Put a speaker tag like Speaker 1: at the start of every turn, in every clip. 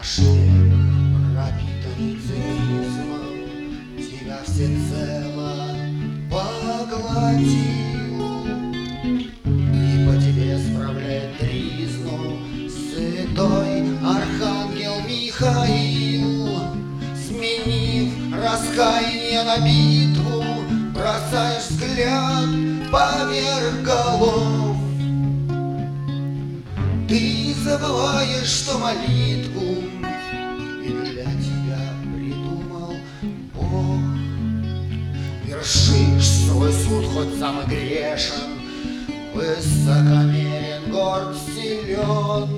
Speaker 1: шлем, пропитанный цинизмом, тебя всецело поглотил, и по тебе справляет тризну святой архангел Михаил. Сменив раскаяние на битву, бросаешь взгляд поверх голов. Ты забываешь, что молитву и для тебя придумал Бог. Вершишь свой суд, хоть сам и грешен, высокомерен, горд, силен,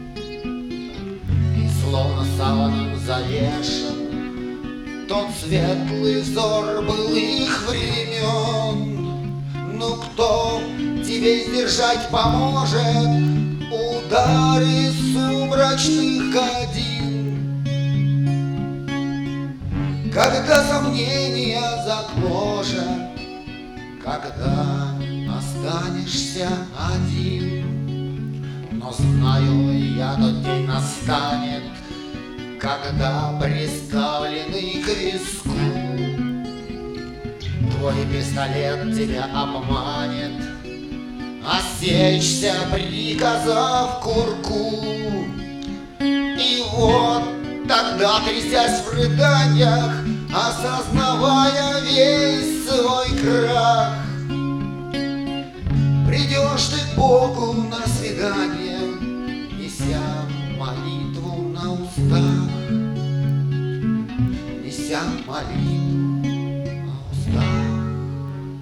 Speaker 1: и словно саваном завешен тот светлый взор былых времен. Ну кто тебе сдержать поможет удары сумрачных годин, когда сомнения загложат, когда останешься один? Но знаю я, тот день настанет, когда приставленный к виску твой пистолет тебя обманет, осечься, приказав курку. И вот тогда, трясясь в рыданиях, осознавая весь свой крах, придешь ты к Богу на свидание